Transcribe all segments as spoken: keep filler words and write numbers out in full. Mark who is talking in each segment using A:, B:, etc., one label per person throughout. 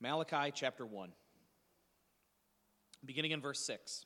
A: Malachi chapter one, beginning in verse six.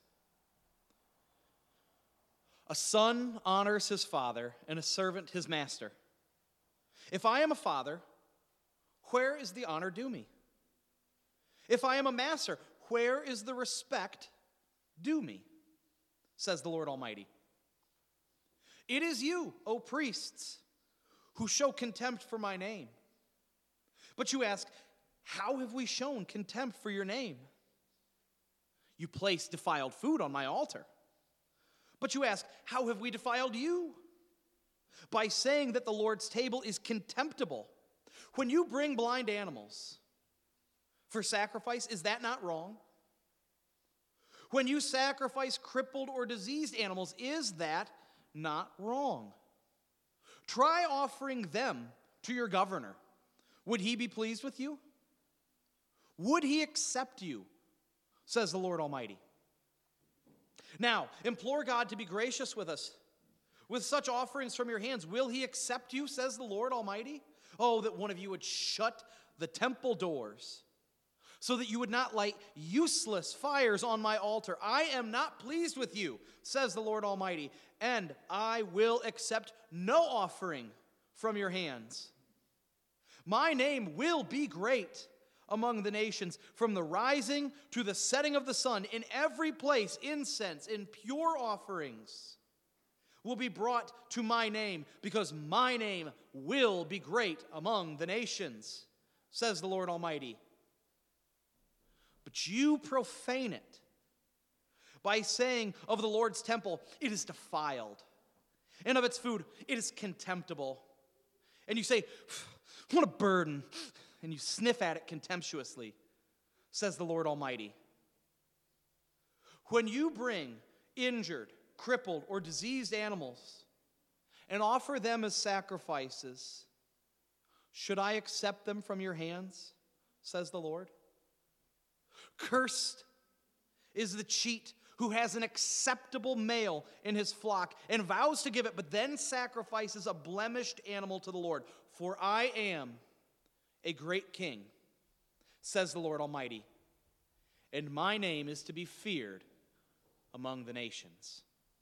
A: A son honors his father, and a servant his master. If I am a father, where is the honor due me? If I am a master, where is the respect due me? Says the Lord Almighty. It is you, O priests, who show contempt for my name. But you ask, how have we shown contempt for your name? You place defiled food on my altar. But you ask, how have we defiled you? By saying that the Lord's table is contemptible. When you bring blind animals for sacrifice, is that not wrong? When you sacrifice crippled or diseased animals, is that not wrong? Try offering them to your governor. Would he be pleased with you? Would he accept you? Says the Lord Almighty. Now, implore God to be gracious with us. With such offerings from your hands, will he accept you, says the Lord Almighty? Oh, that one of you would shut the temple doors, so that you would not light useless fires on my altar. I am not pleased with you, says the Lord Almighty, and I will accept no offering from your hands. My name will be great among the nations, from the rising to the setting of the sun. In every place, incense and pure offerings will be brought to my name, because my name will be great among the nations, says the Lord Almighty. But you profane it by saying of the Lord's temple, it is defiled, and of its food, it is contemptible. And you say, what a burden, and you sniff at it contemptuously, says the Lord Almighty. When you bring injured, crippled, or diseased animals and offer them as sacrifices, should I accept them from your hands, says the Lord? Cursed is the cheat who has an acceptable male in his flock and vows to give it, but then sacrifices a blemished animal to the Lord. For I am a great king, says the Lord Almighty, and my name is to be feared among the nations.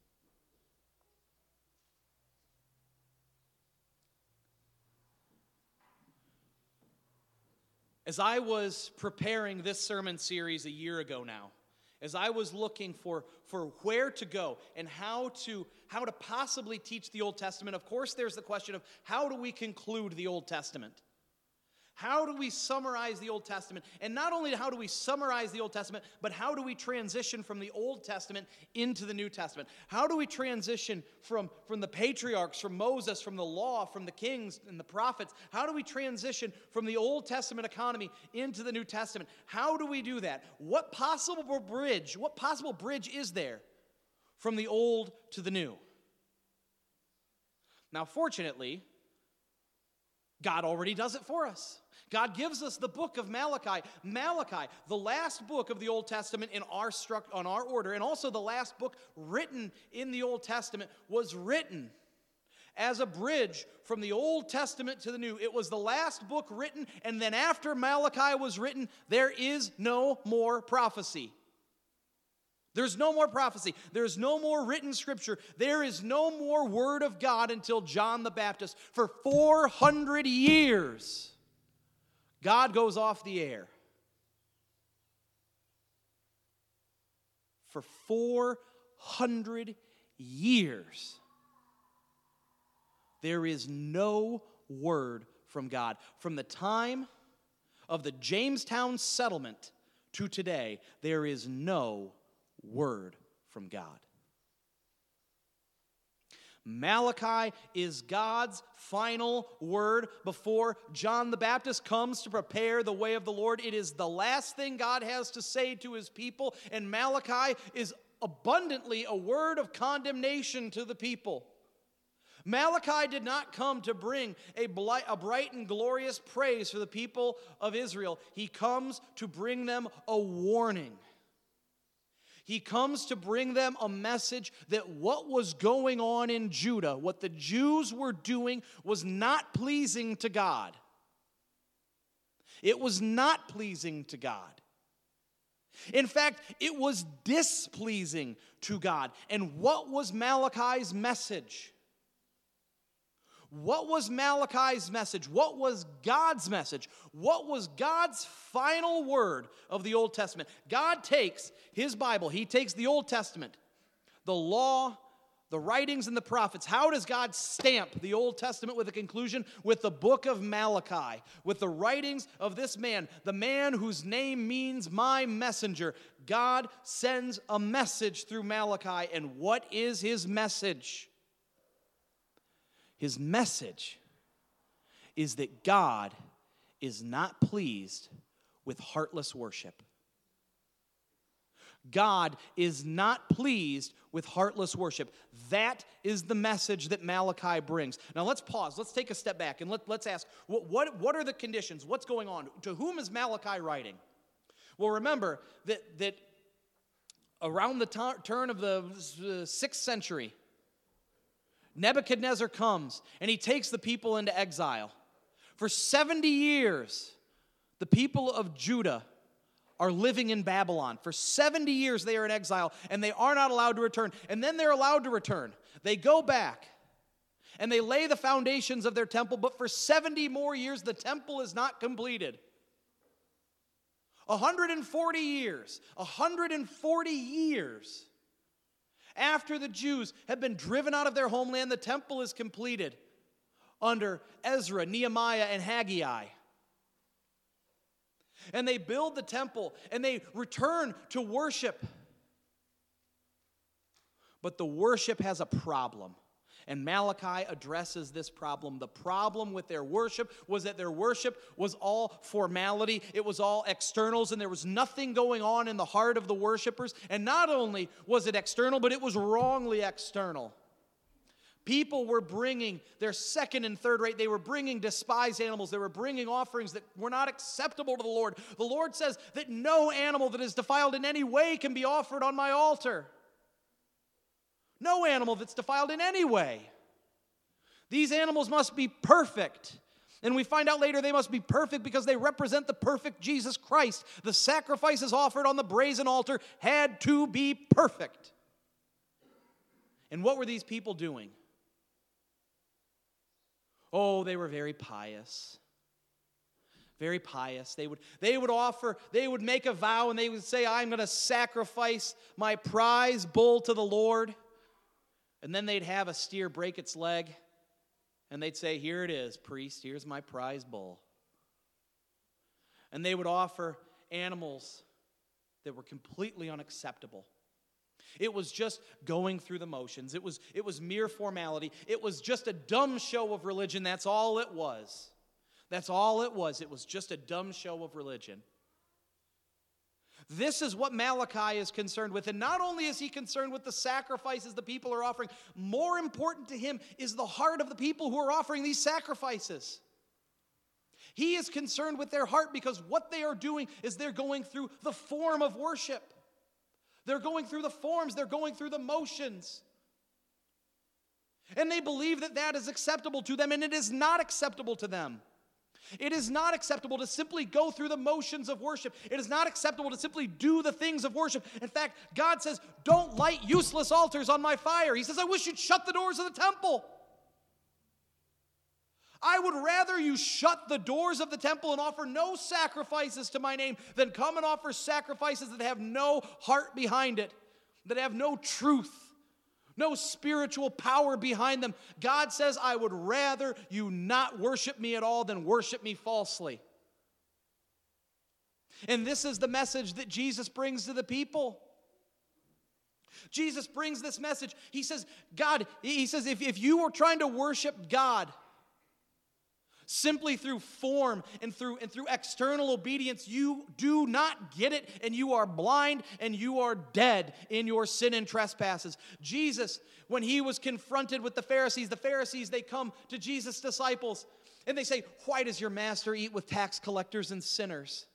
A: As I was preparing this sermon series a year ago now, as I was looking for, for where to go and how to, how to possibly teach the Old Testament, of course there's the question of how do we conclude the Old Testament? How do we summarize the Old Testament? And not only how do we summarize the Old Testament, but how do we transition from the Old Testament into the New Testament? How do we transition from, from the patriarchs, from Moses, from the law, from the kings and the prophets? How do we transition from the Old Testament economy into the New Testament? How do we do that? What possible bridge, what possible bridge is there from the Old to the New? Now, fortunately, God already does it for us. God gives us the book of Malachi. Malachi, the last book of the Old Testament in our struct, on our order, and also the last book written in the Old Testament, was written as a bridge from the Old Testament to the New. It was the last book written, and then after Malachi was written, there is no more prophecy. There's no more prophecy. There's no more written scripture. There is no more word of God until John the Baptist. For four hundred years, God goes off the air. For four hundred years, there is no word from God. From the time of the Jamestown settlement to today, there is no word from God. Malachi is God's final word before John the Baptist comes to prepare the way of the Lord. It is the last thing God has to say to his people, and Malachi is abundantly a word of condemnation to the people. Malachi did not come to bring a bright and glorious praise for the people of Israel. He comes to bring them a warning. He comes to bring them a message that what was going on in Judah, what the Jews were doing, was not pleasing to God. It was not pleasing to God. In fact, it was displeasing to God. And what was Malachi's message? What was Malachi's message? What was God's message? What was God's final word of the Old Testament? God takes his Bible, he takes the Old Testament, the law, the writings, and the prophets. How does God stamp the Old Testament with a conclusion? With the book of Malachi, with the writings of this man, the man whose name means my messenger. God sends a message through Malachi, and what is his message? His message is that God is not pleased with heartless worship. God is not pleased with heartless worship. That is the message that Malachi brings. Now let's pause. Let's take a step back and let, let's ask, what, what, what are the conditions? What's going on? To whom is Malachi writing? Well, remember that, that around the t- turn of the uh, sixth century, Nebuchadnezzar comes and he takes the people into exile. For seventy years, the people of Judah are living in Babylon. For seventy years they are in exile, and they are not allowed to return. And then they're allowed to return. They go back, and they lay the foundations of their temple, but for seventy more years, the temple is not completed. one hundred forty years, one hundred forty years after the Jews have been driven out of their homeland, the temple is completed under Ezra, Nehemiah, and Haggai. And they build the temple, and they return to worship. But the worship has a problem. And Malachi addresses this problem. The problem with their worship was that their worship was all formality. It was all externals, and there was nothing going on in the heart of the worshipers. And not only was it external, but it was wrongly external. People were bringing their second and third rate. They were bringing despised animals. They were bringing offerings that were not acceptable to the Lord. The Lord says that no animal that is defiled in any way can be offered on my altar. No animal that's defiled in any way. These animals must be perfect. And we find out later they must be perfect because they represent the perfect Jesus Christ. The sacrifices offered on the brazen altar had to be perfect. And what were these people doing? Oh, they were very pious. Very pious. They would, they would offer, they would make a vow, and they would say, I'm going to sacrifice my prize bull to the Lord. And then they'd have a steer break its leg, and they'd say, here it is, priest, here's my prize bull. And they would offer animals that were completely unacceptable. It was just going through the motions. It was, it was mere formality. It was just a dumb show of religion. That's all it was. That's all it was. It was just a dumb show of religion. This is what Malachi is concerned with. And not only is he concerned with the sacrifices the people are offering, more important to him is the heart of the people who are offering these sacrifices. He is concerned with their heart because what they are doing is they're going through the form of worship. They're going through the forms. They're going through the motions. And they believe that that is acceptable to them, and it is not acceptable to them. It is not acceptable to simply go through the motions of worship. It is not acceptable to simply do the things of worship. In fact, God says, don't light useless altars on my fire. He says, I wish you'd shut the doors of the temple. I would rather you shut the doors of the temple and offer no sacrifices to my name than come and offer sacrifices that have no heart behind it, that have no truth, no spiritual power behind them. God says, I would rather you not worship me at all than worship me falsely. And this is the message that Jesus brings to the people. Jesus brings this message. He says, God, he says, if, if you were trying to worship God simply through form and through and through external obedience, you do not get it, and you are blind and you are dead in your sin and trespasses. Jesus, when he was confronted with the Pharisees, the Pharisees, they come to Jesus' disciples and they say, why does your master eat with tax collectors and sinners?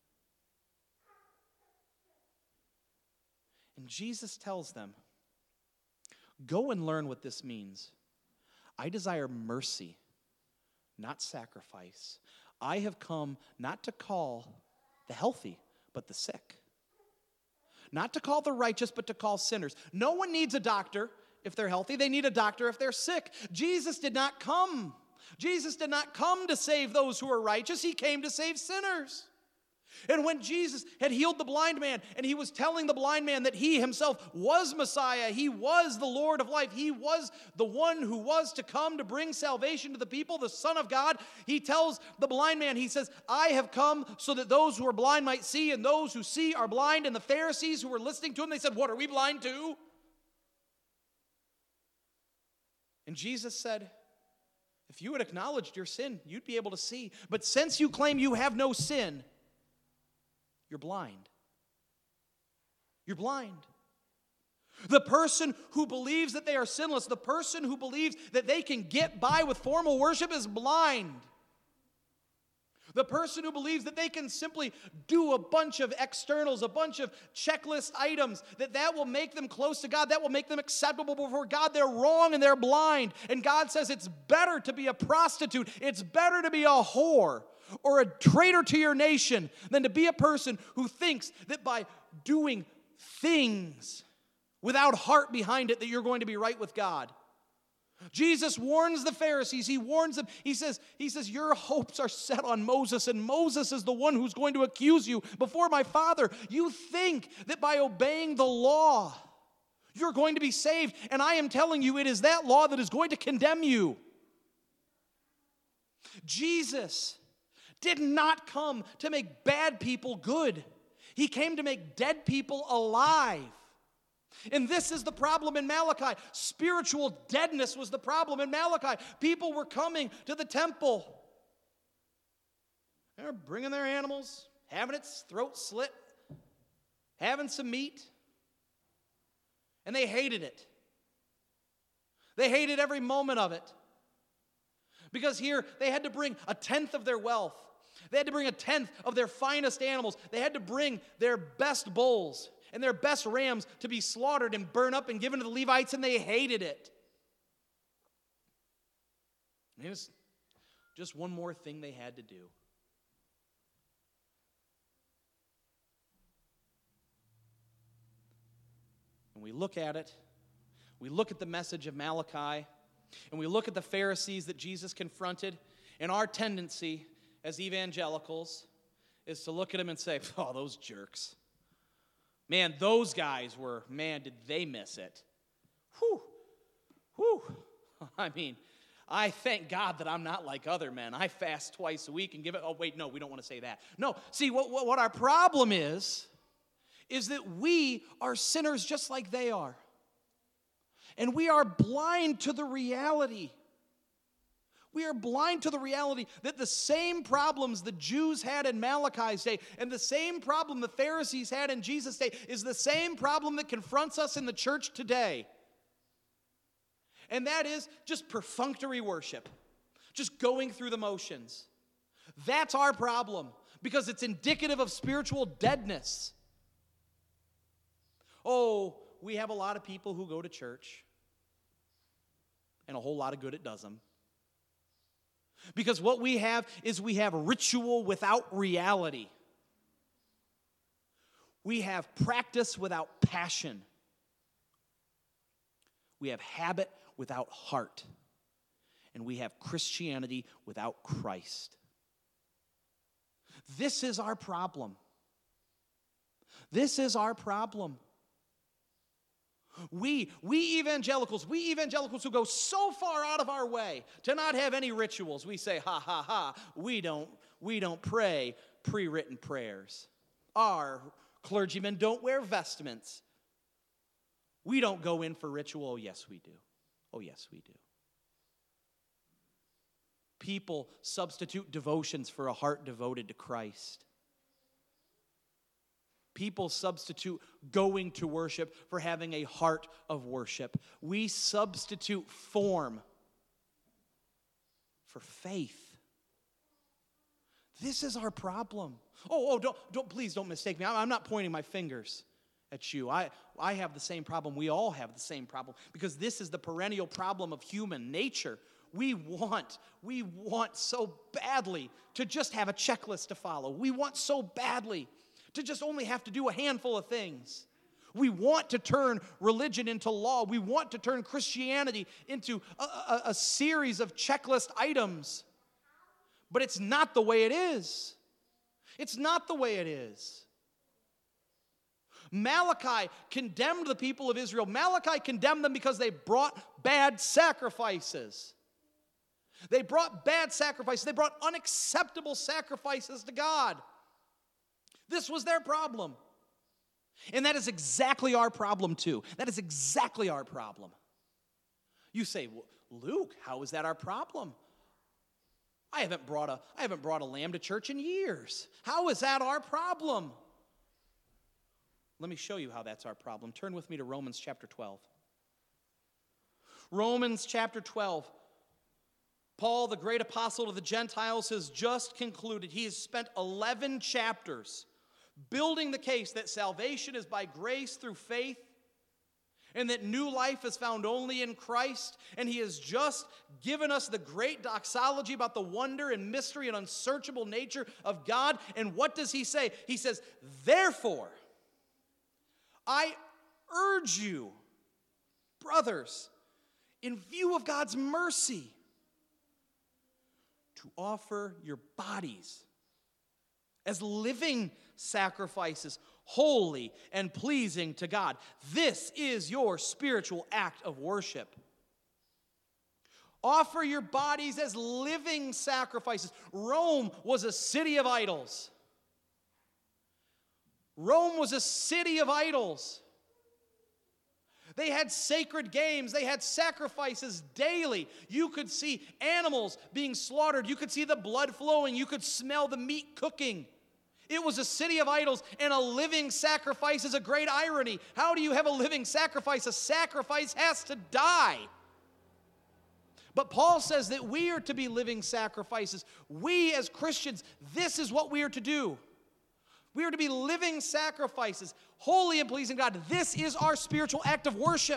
A: And Jesus tells them, go and learn what this means. I desire mercy, not sacrifice. I have come not to call the healthy, but the sick. Not to call the righteous, but to call sinners. No one needs a doctor if they're healthy. They need a doctor if they're sick. Jesus did not come. Jesus did not come to save those who are righteous. He came to save sinners. And when Jesus had healed the blind man, and he was telling the blind man that he himself was Messiah, he was the Lord of life, he was the one who was to come to bring salvation to the people, the Son of God, he tells the blind man, he says, I have come so that those who are blind might see, and those who see are blind. And the Pharisees who were listening to him, they said, what, are we blind too? And Jesus said, if you had acknowledged your sin, you'd be able to see. But since you claim you have no sin, you're blind. You're blind. The person who believes that they are sinless, the person who believes that they can get by with formal worship is blind. The person who believes that they can simply do a bunch of externals, a bunch of checklist items, that that will make them close to God, that will make them acceptable before God, they're wrong and they're blind. And God says it's better to be a prostitute, it's better to be a whore, or a traitor to your nation than to be a person who thinks that by doing things without heart behind it that you're going to be right with God. Jesus warns the Pharisees. He warns them. He says, he says, your hopes are set on Moses, and Moses is the one who's going to accuse you before my Father. You think that by obeying the law, you're going to be saved, and I am telling you, it is that law that is going to condemn you. Jesus did not come to make bad people good. He came to make dead people alive. And this is the problem in Malachi. Spiritual deadness was the problem in Malachi. People were coming to the temple. They were bringing their animals, having its throat slit, having some meat, and they hated it. They hated every moment of it. Because here they had to bring a tenth of their wealth. They had to bring a tenth of their finest animals. They had to bring their best bulls and their best rams to be slaughtered and burned up and given to the Levites, and they hated it. And it was just one more thing they had to do. And we look at it, we look at the message of Malachi, and we look at the Pharisees that Jesus confronted, and our tendency as evangelicals is to look at them and say, oh, those jerks. Man, those guys were, man, did they miss it. Whew, whew. I mean, I thank God that I'm not like other men. I fast twice a week and give it, oh, wait, no, we don't want to say that. No, see, what, what, what our problem is, is that we are sinners just like they are. And we are blind to the reality. We are blind to the reality that the same problems the Jews had in Malachi's day and the same problem the Pharisees had in Jesus' day is the same problem that confronts us in the church today. And that is just perfunctory worship, just going through the motions. That's our problem because it's indicative of spiritual deadness. Oh, we have a lot of people who go to church, and a whole lot of good it does them. Because what we have is we have ritual without reality. We have practice without passion. We have habit without heart. And we have Christianity without Christ. This is our problem. This is our problem. We, we evangelicals, we evangelicals who go so far out of our way to not have any rituals, we say, ha, ha, ha, we don't, we don't pray pre-written prayers. Our clergymen don't wear vestments. We don't go in for ritual. Oh, yes, we do. Oh, yes, we do. People substitute devotions for a heart devoted to Christ. People substitute going to worship for having a heart of worship. We substitute form for faith. This is our problem. Oh, oh, don't, don't, please don't mistake me. I'm not pointing my fingers at you. I, I have the same problem. We all have the same problem because this is the perennial problem of human nature. we want, we want so badly to just have a checklist to follow. We want so badly to just only have to do a handful of things. We want to turn religion into law. We want to turn Christianity into a, a, a series of checklist items. But it's not the way it is. It's not the way it is. Malachi condemned the people of Israel. Malachi condemned them because they brought bad sacrifices. They brought bad sacrifices. They brought unacceptable sacrifices to God. This was their problem. And that is exactly our problem too. That is exactly our problem. You say, well, Luke, how is that our problem? I haven't brought a I haven't brought a lamb to church in years. How is that our problem? Let me show you how that's our problem. Turn with me to Romans chapter twelve. Romans chapter twelve. Paul, the great apostle to the Gentiles, has just concluded. He has spent eleven chapters building the case that salvation is by grace through faith and that new life is found only in Christ. And he has just given us the great doxology about the wonder and mystery and unsearchable nature of God. And what does he say? He says, therefore, I urge you, brothers, in view of God's mercy, to offer your bodies as living sacrifices, holy and pleasing to God. This is your spiritual act of worship. Offer your bodies as living sacrifices. Rome was a city of idols. Rome was a city of idols. They had sacred games. They had sacrifices daily. You could see animals being slaughtered. You could see the blood flowing. You could smell the meat cooking. It was a city of idols, and a living sacrifice is a great irony. How do you have a living sacrifice? A sacrifice has to die. But Paul says that we are to be living sacrifices. We as Christians, this is what we are to do. We are to be living sacrifices, holy and pleasing God. This is our spiritual act of worship.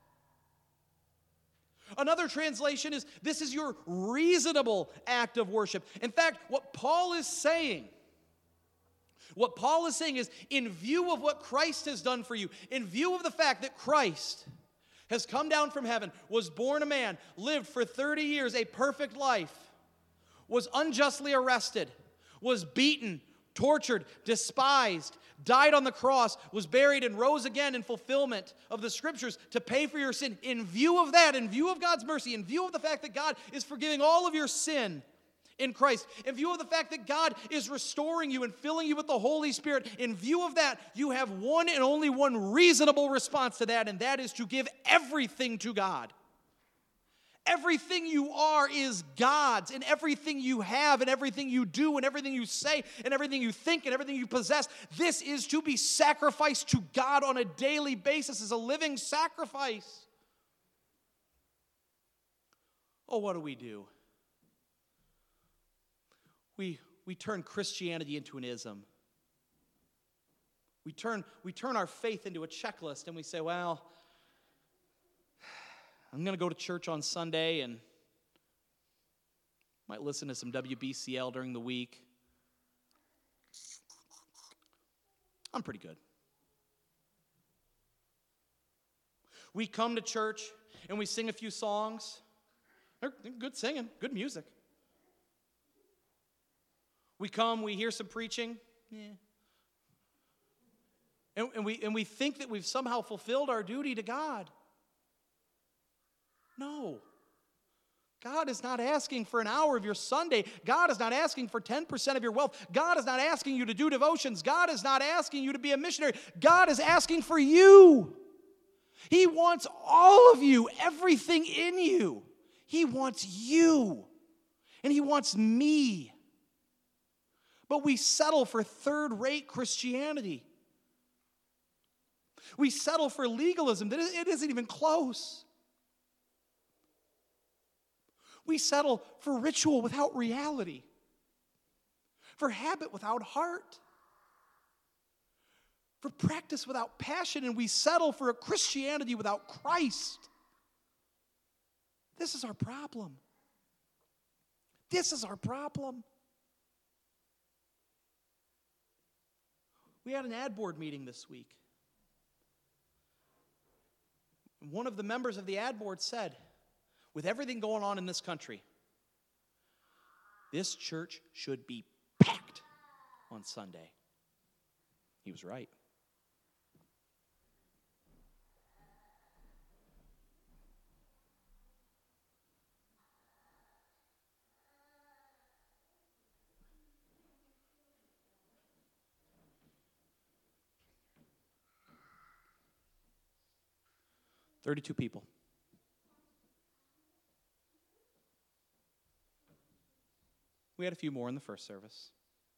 A: Another translation is, this is your reasonable act of worship. In fact, what Paul is saying, what Paul is saying is, in view of what Christ has done for you, in view of the fact that Christ has come down from heaven, was born a man, lived for thirty years, a perfect life, was unjustly arrested, was beaten, tortured, despised, died on the cross, was buried, and rose again in fulfillment of the Scriptures to pay for your sin. In view of that, in view of God's mercy, in view of the fact that God is forgiving all of your sin in Christ, in view of the fact that God is restoring you and filling you with the Holy Spirit, in view of that, you have one and only one reasonable response to that, and that is to give everything to God. Everything you are is God's, and everything you have, and everything you do, and everything you say, and everything you think, and everything you possess, this is to be sacrificed to God on a daily basis as a living sacrifice. Oh, what do we do? We, we turn Christianity into an ism. We turn, we turn our faith into a checklist, and we say, well, I'm going to go to church on Sunday and might listen to some W B C L during the week. I'm pretty good. We come to church and we sing a few songs. They're good singing, good music. We come, we hear some preaching. Yeah. And, and, we, and we think that we've somehow fulfilled our duty to God. No. God is not asking for an hour of your Sunday. God is not asking for ten percent of your wealth. God is not asking you to do devotions. God is not asking you to be a missionary. God is asking for you. He wants all of you, everything in you. He wants you. And He wants me. But we settle for third-rate Christianity. We settle for legalism that it isn't even close. We settle for ritual without reality, for habit without heart, for practice without passion, and we settle for a Christianity without Christ. This is our problem. This is our problem. We had an ad board meeting this week. One of the members of the ad board said, with everything going on in this country, this church should be packed on Sunday. He was right. thirty-two people. We had a few more in the first service.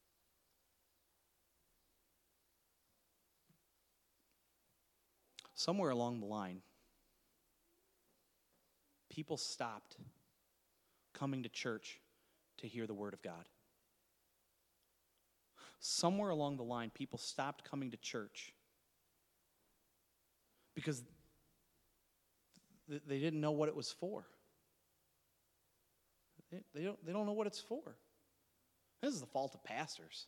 A: Somewhere along the line, people stopped coming to church to hear the Word of God. Somewhere along the line, people stopped coming to church because they didn't know what it was for. They, they, don't, they don't know what it's for. This is the fault of pastors.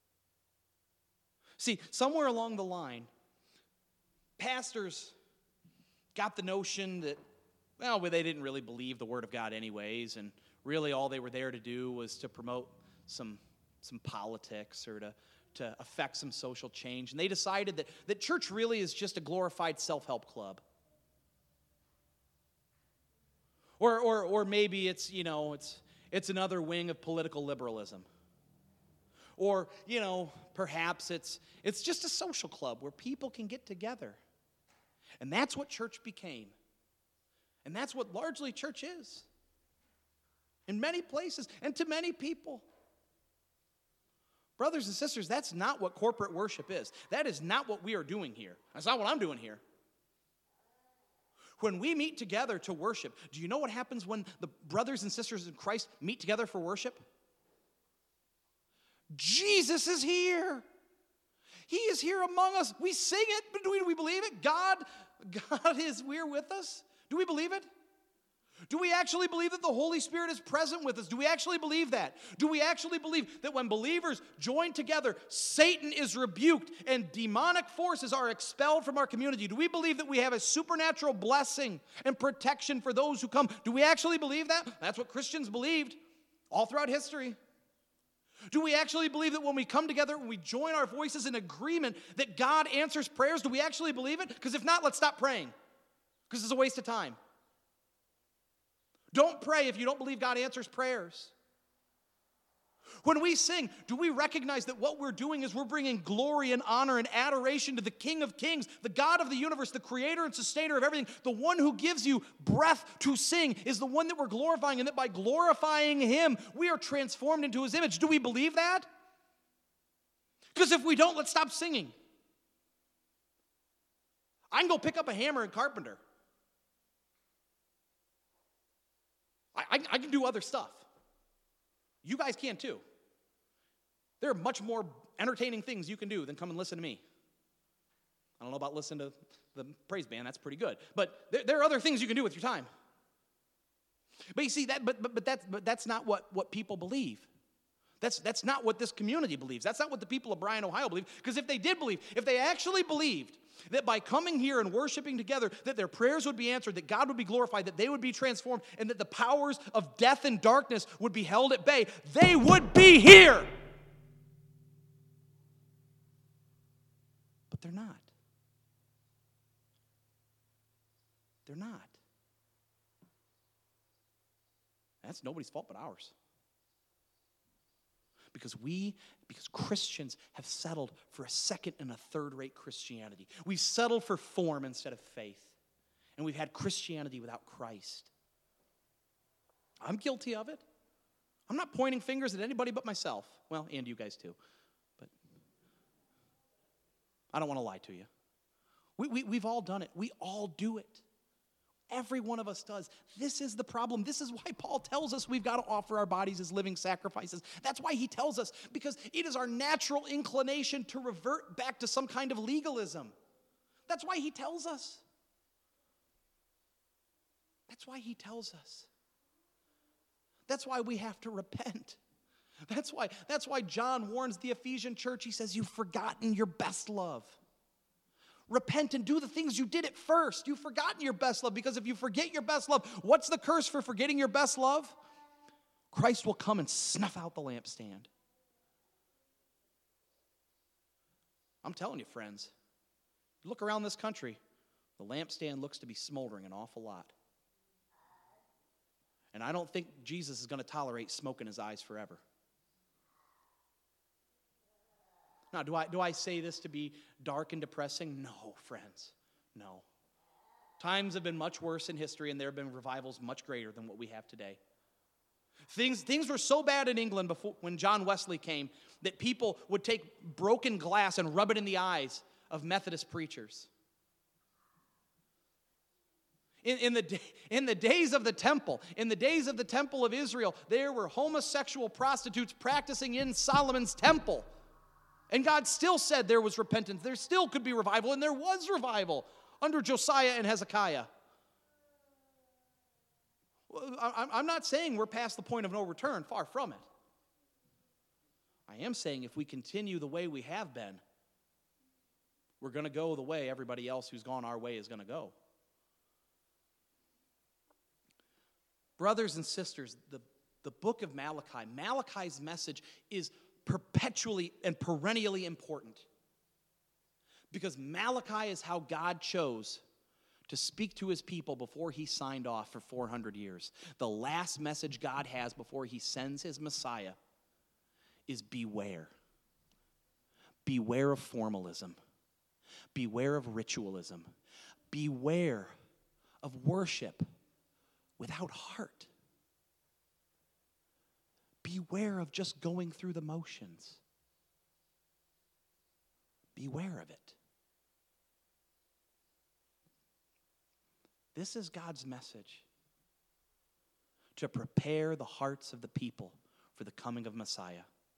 A: See, somewhere along the line, pastors got the notion that, well, they didn't really believe the Word of God anyways, and really all they were there to do was to promote some, some politics or to, to affect some social change. And they decided that, that church really is just a glorified self-help club. Or, or, or maybe it's, you know, it's, it's another wing of political liberalism. Or, you know, perhaps it's, it's just a social club where people can get together. And that's what church became. And that's what largely church is. In many places and to many people. Brothers and sisters, that's not what corporate worship is. That is not what we are doing here. That's not what I'm doing here. When we meet together to worship, do you know what happens when the brothers and sisters in Christ meet together for worship? Jesus is here. He is here among us. We sing it, but do we, do we believe it? God, God is here with us. Do we believe it? Do we actually believe that the Holy Spirit is present with us? Do we actually believe that? Do we actually believe that when believers join together, Satan is rebuked and demonic forces are expelled from our community? Do we believe that we have a supernatural blessing and protection for those who come? Do we actually believe that? That's what Christians believed all throughout history. Do we actually believe that when we come together, when we join our voices in agreement, that God answers prayers? Do we actually believe it? Because if not, let's stop praying. Because it's a waste of time. Don't pray if you don't believe God answers prayers. When we sing, do we recognize that what we're doing is we're bringing glory and honor and adoration to the King of Kings, the God of the universe, the creator and sustainer of everything, the one who gives you breath to sing is the one that we're glorifying, and that by glorifying him, we are transformed into his image. Do we believe that? Because if we don't, let's stop singing. I can go pick up a hammer and carpenter. I, I, I can do other stuff. You guys can too. There are much more entertaining things you can do than come and listen to me. I don't know about listening to the praise band, that's pretty good. But there, there are other things you can do with your time. But you see, that, but, but, but, that's, but that's not what, what people believe. That's, that's not what this community believes. That's not what the people of Bryan, Ohio believe. Because if they did believe, if they actually believed that by coming here and worshiping together, that their prayers would be answered, that God would be glorified, that they would be transformed, and that the powers of death and darkness would be held at bay, they would be here. But they're not. They're not. That's nobody's fault but ours. Because we, because Christians have settled for a second and a third-rate Christianity. We've settled for form instead of faith. And we've had Christianity without Christ. I'm guilty of it. I'm not pointing fingers at anybody but myself. Well, and you guys too. But I don't want to lie to you. We, we, we've all done it. We all do it. Every one of us does. This is the problem. This is why Paul tells us we've got to offer our bodies as living sacrifices. That's why he tells us, because it is our natural inclination to revert back to some kind of legalism. That's why he tells us. That's why he tells us. That's why we have to repent. That's why, that's why John warns the Ephesian church. He says, you've forgotten your best love. Repent and do the things you did at first. You've forgotten your best love, because if you forget your best love, what's the curse for forgetting your best love? Christ will come and snuff out the lampstand. I'm telling you, friends, look around this country, the lampstand looks to be smoldering an awful lot. And I don't think Jesus is going to tolerate smoke in his eyes forever. Now, do I, do I say this to be dark and depressing? No, friends, no. Times have been much worse in history, and there have been revivals much greater than what we have today. Things, things were so bad in England before, when John Wesley came, that people would take broken glass and rub it in the eyes of Methodist preachers. In, in, the, in the days of the temple, in the days of the temple of Israel, there were homosexual prostitutes practicing in Solomon's temple. And God still said there was repentance. There still could be revival, and there was revival under Josiah and Hezekiah. I'm not saying we're past the point of no return, far from it. I am saying if we continue the way we have been, we're going to go the way everybody else who's gone our way is going to go. Brothers and sisters, the, the book of Malachi, Malachi's message is perpetually and perennially important, because Malachi is how God chose to speak to his people before he signed off for four hundred years. The last message God has before he sends his Messiah is beware. Beware of formalism. Beware of ritualism. Beware of worship without heart. Beware of just going through the motions. Beware of it. This is God's message to prepare the hearts of the people for the coming of Messiah.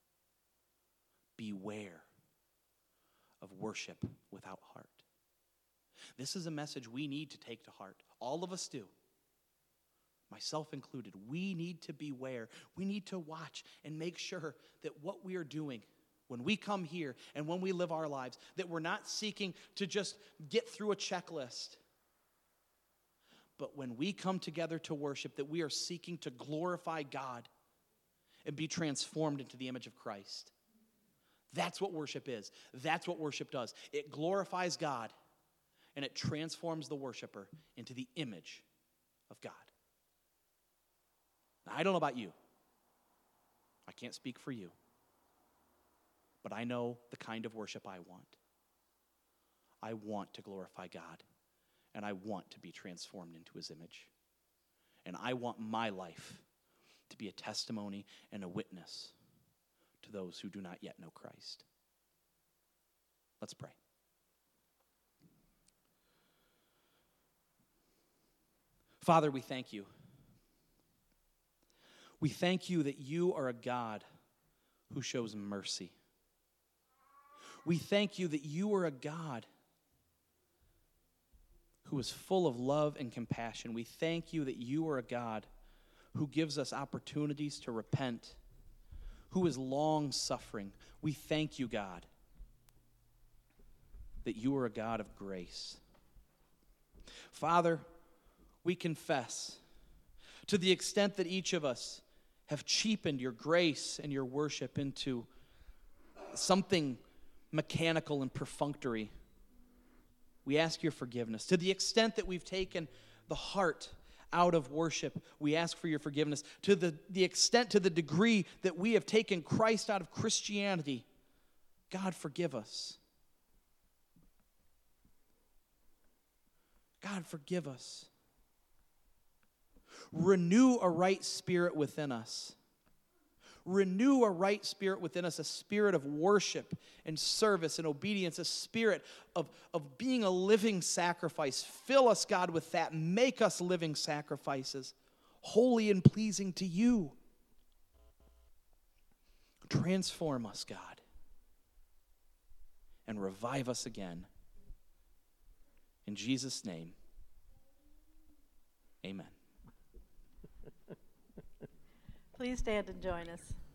A: Beware of worship without heart. This is a message we need to take to heart. All of us do. Myself included. We need to beware. We need to watch and make sure that what we are doing when we come here and when we live our lives, that we're not seeking to just get through a checklist. But when we come together to worship, that we are seeking to glorify God and be transformed into the image of Christ. That's what worship is. That's what worship does. It glorifies God, and it transforms the worshiper into the image of God. Now, I don't know about you. I can't speak for you. But I know the kind of worship I want. I want to glorify God. And I want to be transformed into his image. And I want my life to be a testimony and a witness to those who do not yet know Christ. Let's pray. Father, we thank you. We thank you that you are a God who shows mercy. We thank you that you are a God who is full of love and compassion. We thank you that you are a God who gives us opportunities to repent, who is long-suffering. We thank you, God, that you are a God of grace. Father, we confess, to the extent that each of us have cheapened your grace and your worship into something mechanical and perfunctory, we ask your forgiveness. To the extent that we've taken the heart out of worship, we ask for your forgiveness. To the, the extent, to the degree that we have taken Christ out of Christianity, God, forgive us. God, forgive us. Renew a right spirit within us. Renew a right spirit within us, a spirit of worship and service and obedience, a spirit of, of being a living sacrifice. Fill us, God, with that. Make us living sacrifices, holy and pleasing to you. Transform us, God, and revive us again. In Jesus' name, amen.
B: Please stand and join us.